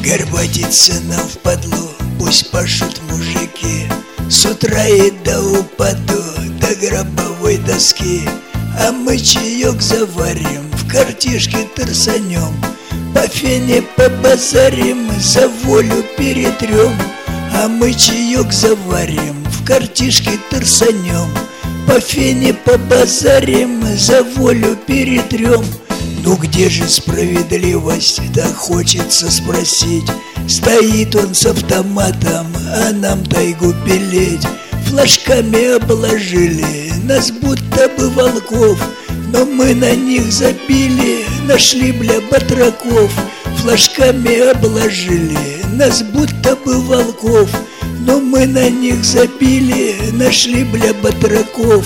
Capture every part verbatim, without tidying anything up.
Горбатится нам впадлу, пусть пашут мужики, с утра и до упаду, до гробовой доски. А мы чаек заварим, в картишке торсанем, по фене побазарим, за волю перетрем. А мы чаек заварим, в картишке торсанем, по фене побазарим, за волю перетрем. Ну где же справедливость, да хочется спросить. Стоит он с автоматом, а нам тайгу пилить. Флажками обложили нас, будто бы волков, но мы на них забили, нашли, бля, батраков. Флажками обложили нас, будто бы волков, но мы на них забили, нашли, бля, батраков.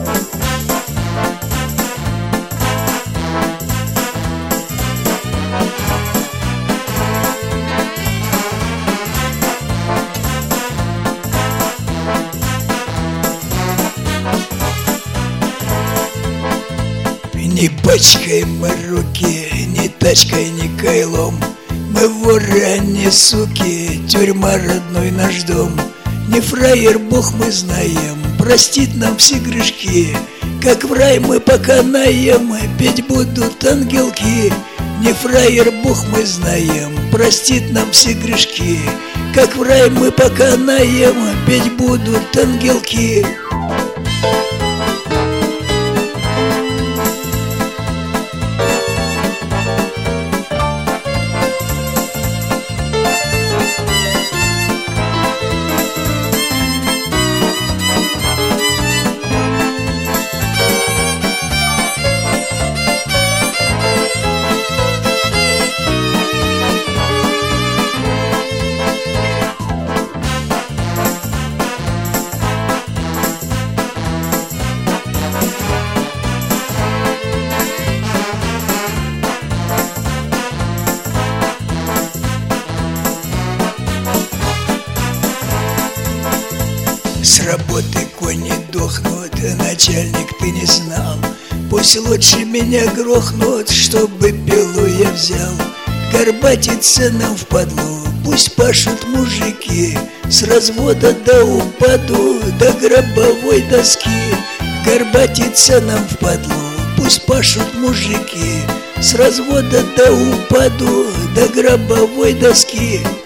Не пачкаем мы руки ни тачкой, ни кайлом. Мы воры, а не суки, тюрьма родной наш дом. Не фраер бог мы знаем, простит нам все грешки. Как в рай мы поканаем, петь будут ангелки. Не фраер бог мы знаем, простит нам все грешки. Как в рай мы поканаем, петь будут ангелки. С работы кони дохнут, начальник, ты не знал. Пусть лучше меня грохнут, чтобы пилу я взял. Горбатится нам впадлу, пусть пашут мужики, с развода до упаду, до гробовой доски. Горбатится нам впадлу, пусть пашут мужики, с развода до упаду, до гробовой доски.